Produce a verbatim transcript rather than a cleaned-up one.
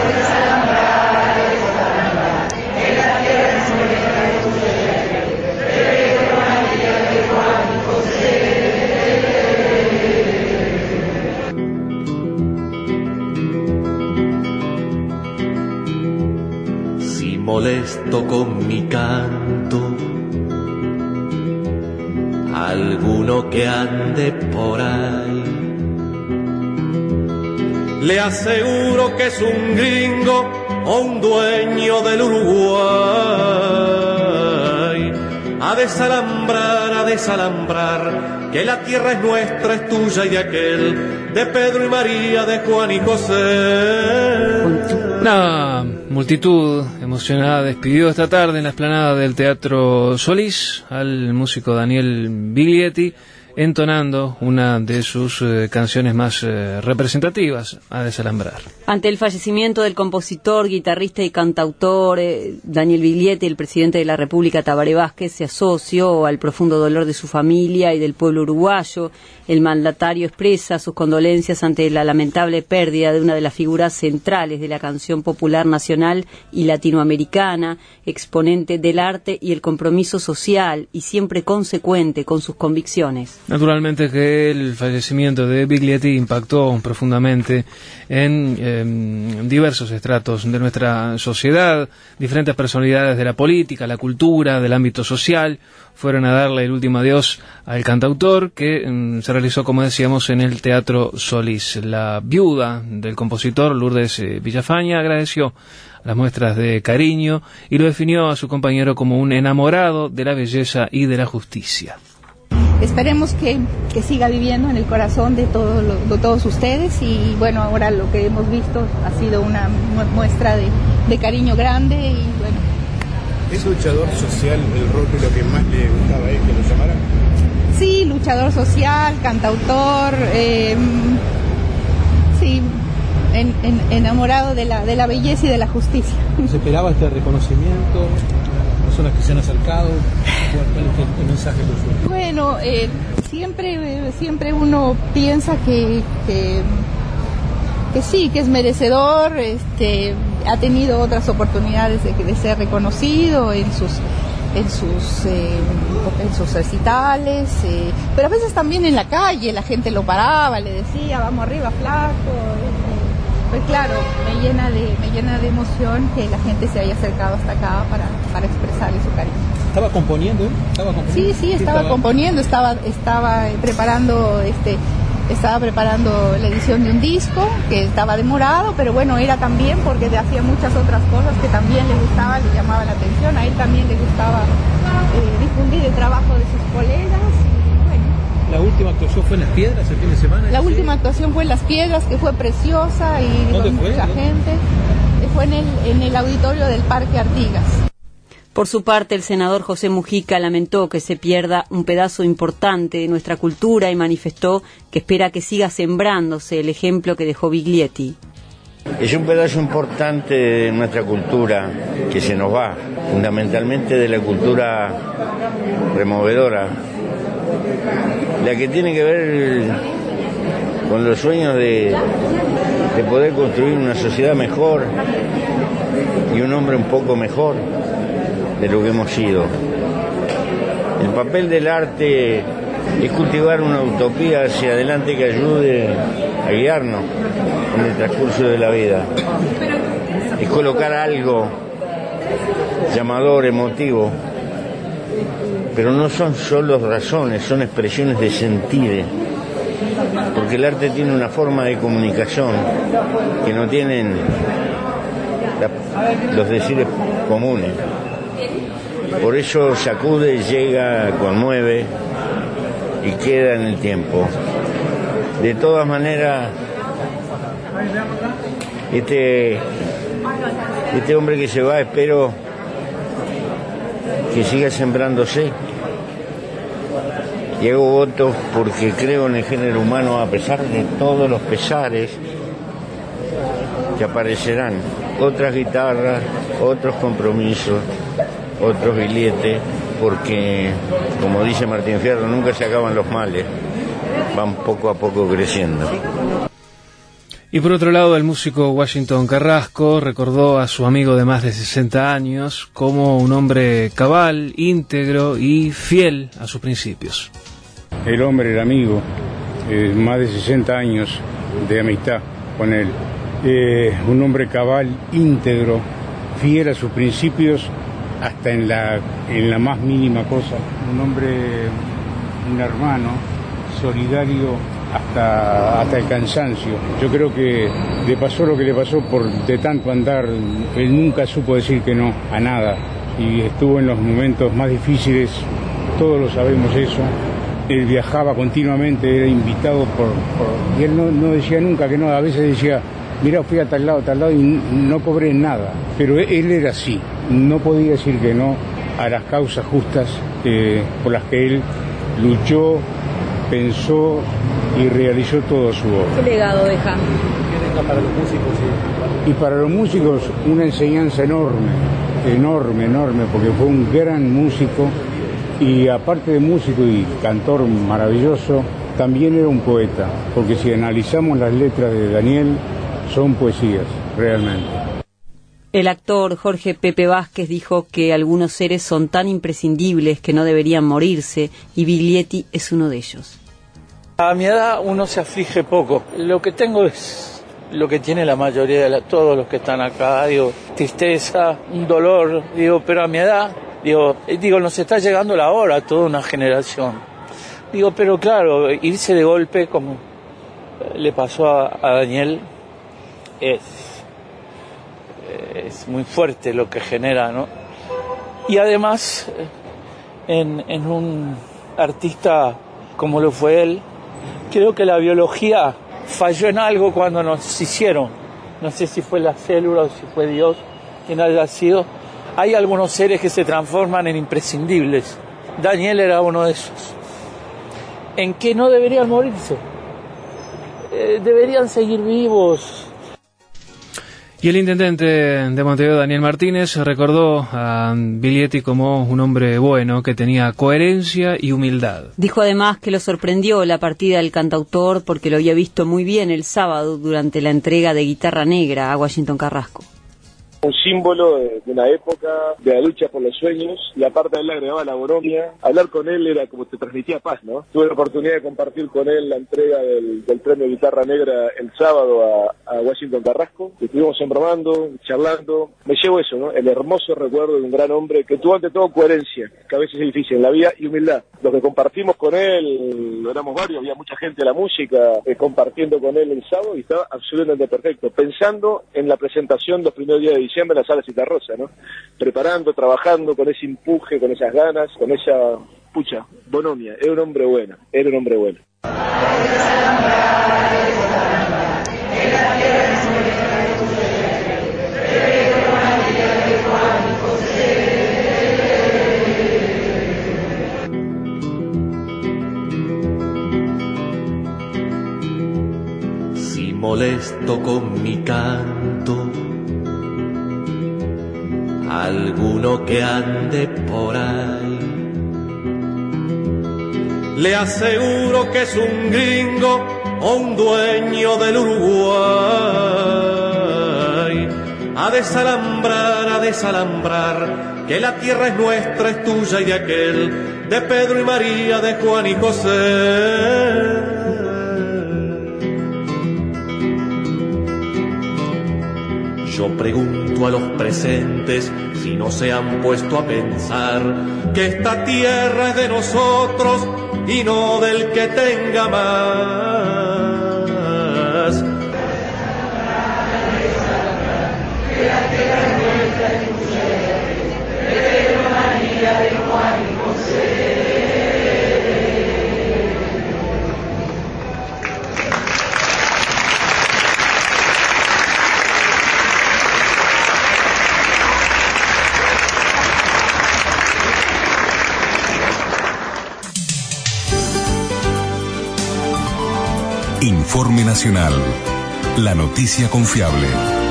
Molesto con mi canto alguno que ande por ahí, le aseguro que es un gringo o un dueño del Uruguay. A desalambrar, a desalambrar, que la tierra es nuestra, es tuya y de aquel, de Pedro y María, de Juan y José. Una multitud emocionada despidió esta tarde en la explanada del Teatro Solís al músico Daniel Biglietti, entonando una de sus eh, canciones más eh, representativas, A desalambrar. Ante el fallecimiento del compositor, guitarrista y cantautor eh, Daniel Biglietti, el presidente de la República, Tabaré Vázquez, se asoció al profundo dolor de su familia y del pueblo uruguayo. El mandatario expresa sus condolencias ante la lamentable pérdida de una de las figuras centrales de la canción popular nacional y latinoamericana, exponente del arte y el compromiso social y siempre consecuente con sus convicciones. Naturalmente que el fallecimiento de Biglietti impactó profundamente en eh, diversos estratos de nuestra sociedad. Diferentes personalidades de la política, la cultura, del ámbito social fueron a darle el último adiós al cantautor, que eh, se realizó, como decíamos, en el Teatro Solís. La viuda del compositor, Lourdes eh, Villafaña, agradeció las muestras de cariño y lo definió a su compañero como un enamorado de la belleza y de la justicia. Esperemos que, que siga viviendo en el corazón de, todo lo, de todos ustedes, y bueno, ahora lo que hemos visto ha sido una muestra de, de cariño grande. Y bueno, ¿es luchador social el rótulo que más le gustaba a él que lo llamaran? Sí, luchador social, cantautor, eh, sí, en, en, enamorado de la, de la belleza y de la justicia. ¿Se esperaba este reconocimiento? Personas que se han acercado, ¿cuál es el mensaje que fue? Bueno, eh, siempre, siempre uno piensa que, que, que sí, que es merecedor, este, ha tenido otras oportunidades de, de ser reconocido en sus, en sus, eh, en sus recitales, eh, pero a veces también en la calle la gente lo paraba, le decía, vamos arriba, flaco. Eh, Pues claro, me llena de me llena de emoción que la gente se haya acercado hasta acá para, para expresarle su cariño. ¿Estaba componiendo? ¿Estaba componiendo? Sí, sí, estaba, estaba componiendo, estaba estaba preparando este estaba preparando la edición de un disco que estaba demorado, pero bueno, era también porque hacía muchas otras cosas que también le gustaba, le llamaba la atención. A él también le gustaba eh, difundir el trabajo de sus colegas. La última actuación fue en Las Piedras el fin de semana. La última actuación fue en Las Piedras, que fue preciosa y con mucha gente. Fue en el, en el auditorio del Parque Artigas. Por su parte, el senador José Mujica lamentó que se pierda un pedazo importante de nuestra cultura y manifestó que espera que siga sembrándose el ejemplo que dejó Biglietti. Es un pedazo importante de nuestra cultura que se nos va, fundamentalmente de la cultura removedora, la que tiene que ver con los sueños de, de poder construir una sociedad mejor y un hombre un poco mejor de lo que hemos sido. El papel del arte es cultivar una utopía hacia adelante que ayude a guiarnos en el transcurso de la vida. Es colocar algo llamador, emotivo, pero no son solo razones, son expresiones de sentir, porque el arte tiene una forma de comunicación que no tienen la, los decires comunes. Por eso sacude, llega, conmueve y queda en el tiempo. De todas maneras, este, este hombre que se va, espero que siga sembrándose. Y hago votos porque creo en el género humano, a pesar de todos los pesares que aparecerán. Otras guitarras, otros compromisos, otros billetes, porque, como dice Martín Fierro, nunca se acaban los males, van poco a poco creciendo. Y por otro lado, el músico Washington Carrasco recordó a su amigo de más de sesenta años como un hombre cabal, íntegro y fiel a sus principios. El hombre, el amigo, eh, más de sesenta años de amistad con él. Eh, un hombre cabal, íntegro, fiel a sus principios hasta en la, en la más mínima cosa. Un hombre, un hermano, solidario hasta, hasta el cansancio. Yo creo que le pasó lo que le pasó por de tanto andar. Él nunca supo decir que no a nada y estuvo en los momentos más difíciles, todos lo sabemos eso. Él viajaba continuamente, era invitado por... por y él no, no decía nunca que no, a veces decía, mira, fui a tal lado, tal lado y no cobré nada. Pero él era así, no podía decir que no a las causas justas eh, por las que él luchó, pensó y realizó todo su obra. ¿Qué legado deja? ¿Qué deja para los músicos? Sí. Y para los músicos una enseñanza enorme, enorme, enorme, porque fue un gran músico y aparte de músico y cantor maravilloso, también era un poeta, porque si analizamos las letras de Daniel, son poesías, realmente. El actor Jorge Pepe Vázquez dijo que algunos seres son tan imprescindibles que no deberían morirse, y Biglietti es uno de ellos. A mi edad uno se aflige poco. Lo que tengo es lo que tiene la mayoría de la, todos los que están acá, digo, tristeza, un dolor, digo, pero a mi edad, digo, digo, nos está llegando la hora a toda una generación. Digo, pero claro, irse de golpe como le pasó a, a Daniel es, es muy fuerte lo que genera, ¿no? Y además, en, en un artista como lo fue él, creo que la biología falló en algo cuando nos hicieron. No sé si fue la célula o si fue Dios, quien haya sido. Hay algunos seres que se transforman en imprescindibles. Daniel era uno de esos. En que no deberían morirse. Eh, deberían seguir vivos. Y el intendente de Montevideo, Daniel Martínez, recordó a Biglietti como un hombre bueno, que tenía coherencia y humildad. Dijo además que lo sorprendió la partida del cantautor porque lo había visto muy bien el sábado durante la entrega de Guitarra Negra a Washington Carrasco. Un símbolo de, de una época, de la lucha por los sueños, y aparte él le agregaba la bonomia. Hablar con él era como te transmitía paz, ¿no? Tuve la oportunidad de compartir con él la entrega del, del premio Guitarra Negra el sábado a, a Washington Carrasco. Estuvimos embromando, charlando. Me llevo eso, ¿no? El hermoso recuerdo de un gran hombre que tuvo ante todo coherencia, que a veces es difícil en la vida, y humildad. Los que compartimos con él, éramos varios, había mucha gente de la música eh, compartiendo con él el sábado y estaba absolutamente perfecto, pensando en la presentación los primeros días de diciembre en la sala Citarrosa, ¿no? Preparando, trabajando con ese empuje, con esas ganas, con esa pucha, bonomia. Era un hombre bueno, era un hombre bueno. Si molesto con mi canto alguno que ande por ahí, le aseguro que es un gringo o un dueño del Uruguay. A desalambrar, a desalambrar, que la tierra es nuestra, es tuya y de aquel, de Pedro y María, de Juan y José. Yo pregunto a los presentes si no se han puesto a pensar que esta tierra es de nosotros y no del que tenga más. Que la tierra es nuestra y tuya, de Pedro, María, de Juan y José. Informe Nacional, la noticia confiable.